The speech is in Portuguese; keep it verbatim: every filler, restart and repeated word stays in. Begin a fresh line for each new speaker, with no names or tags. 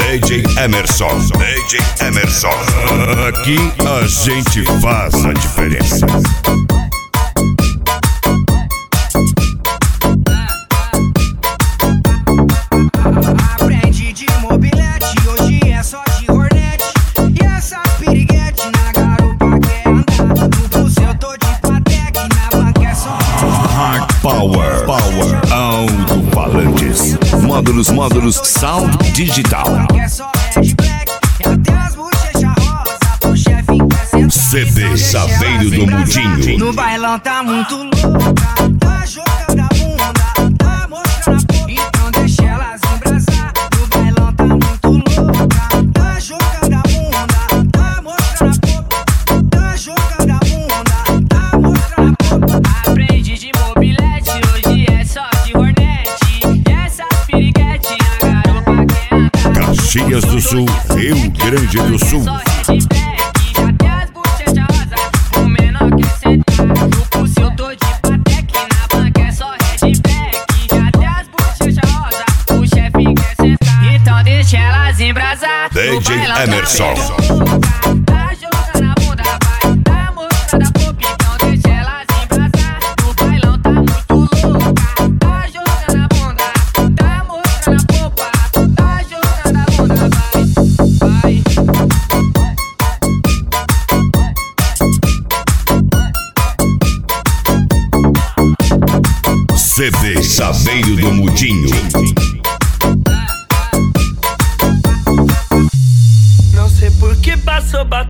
D J Emerson, D J Emerson. Aqui a gente faz a diferença.
Aprende de mobilete, hoje é só de Hornet. E essa piriguete na garupa quer andar. No pulso eu tô de Patek, na banca é só
Hard Power, Power, alto-falantes, módulos, módulos, sound digital.
é só Red Black, e até as bochechas rosa pro chefe quer sentar.
C D Chaveiro do Mudinho.
No bailão tá muito louca, tá jogando a bunda, tá mostrando a boca. Então deixa elas embrasar. No bailão tá muito louca, tá jogando a bunda, tá mostrando a boca. Tá jogando a bunda, tá mostrando a boca.
Aprende de mobilete, hoje é só de Hornet. E essa piriguete na garupa quer andar.
Caxias do Sul, Rio Grande do Sul.
Só Red Black, até as bochechas rosa, o menor quer sentar. No pulso eu tô de Patek, na banca é só Red Black, até as bochechas rosa, o chefe quer sentar. Então deixa elas embrasar.
D J Emerson.
Tá jogando a bunda, vai, tá mostrando a boca. Então deixa elas embrasar. No bailão tá muito louca, tá jogando a bunda, tá mostrando a boca. Tá jogando a bunda, vai, vai.
C D Chaveiro do Mudinho.
Não sei por que passou, bateu.